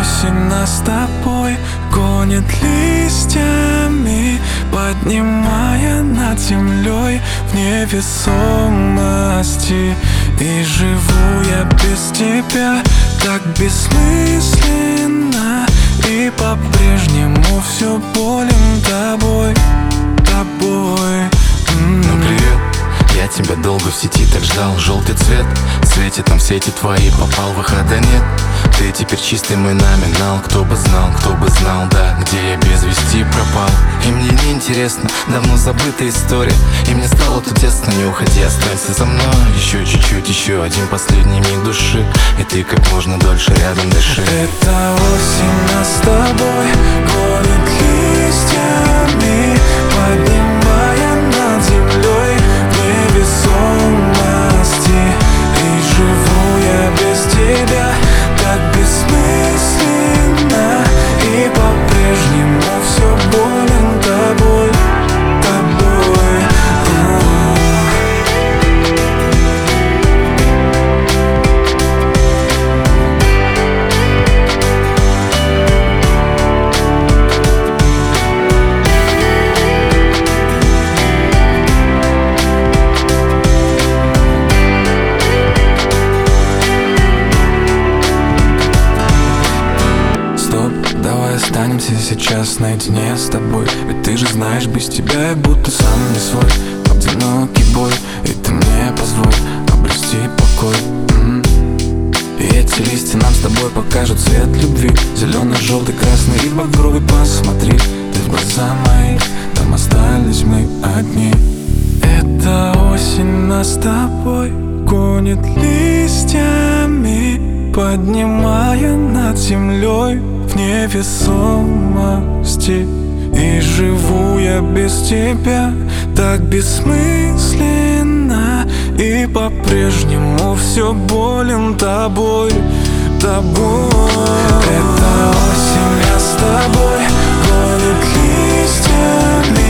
осень нас с тобой гонит листьями, поднимая над землей в невесомости. И живу я без тебя так бессмысленно, и по-прежнему все болен тобой, тобой. Ну привет, я тебя долго в сети так ждал. Желтый цвет светит там в сети твои, попал, выхода нет. Ты теперь чистый мой номинал. Кто бы знал, да, где я без вести пропал. И мне не интересно, давно забытая история. И мне стало тут тесно, не уходи, останься со мной. Еще чуть-чуть, еще один последний миг души, и ты как можно дольше рядом дыши. Это осень нас с тобой гонит листьями, поднимая над землей в невесомости. И живу я без тебя так бессмысленно, и по-прежнему все болен тобой, тобой. Давай останемся сейчас наедине с тобой, ведь ты же знаешь, без тебя я будто сам не свой. Одинокий бой, и ты мне позволь обрести покой. И эти листья нам с тобой покажут цвет любви. Зеленый, желтый, красный и багровый. Посмотри ты в глаза мои, там остались мы одни. Эта осень нас с тобой гонит листьями, поднимая над землей в невесомости. И живу я без тебя так бессмысленно, и по-прежнему все болен тобой, тобой. Эта осень нас с тобой гонит листьями,